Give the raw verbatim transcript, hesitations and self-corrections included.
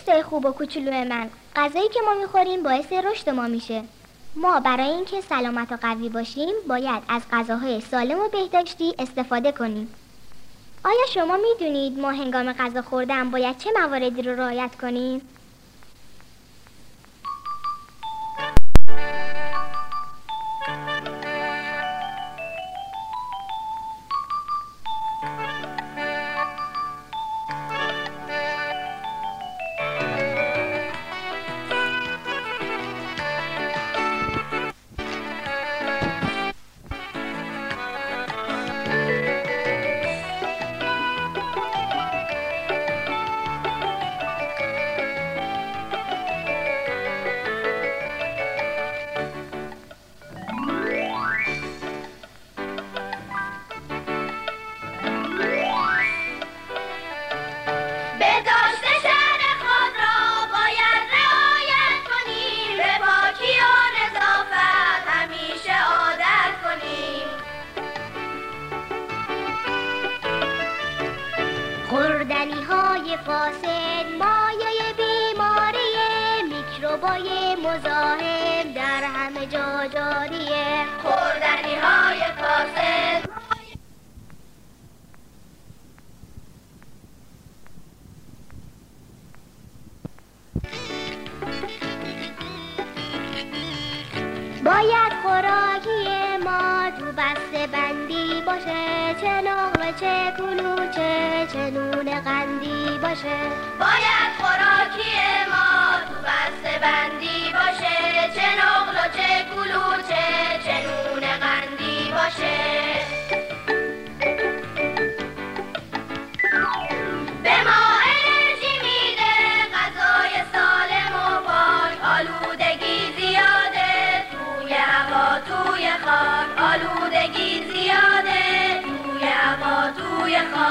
دوستای خوب و کوچولو من، غذایی که ما میخوریم باعث رشد ما میشه. ما برای اینکه سلامت و قوی باشیم باید از غذاهای سالم و بهداشتی استفاده کنیم. آیا شما میدونید ما هنگام غذا خوردن باید چه مواردی رو رعایت کنیم؟ خوردنی های فاسد مایه بیماری میکروبای مزاحم در همه جا جاریه. خوردنی های فاسد باید خوراکی ما تو بسته بندی باشه، چه نقل چه کلوچه چه نون قندی باشه. باید خوراکی ما تو بسته بندی باشه، چه نقل و چه کلوچه چه نون قندی باشه. به ما انرژی میده غذای سالم و پاک، آلودگی زیاده توی هوا توی خاک، آلودگی زیاده توی هوا توی خاک.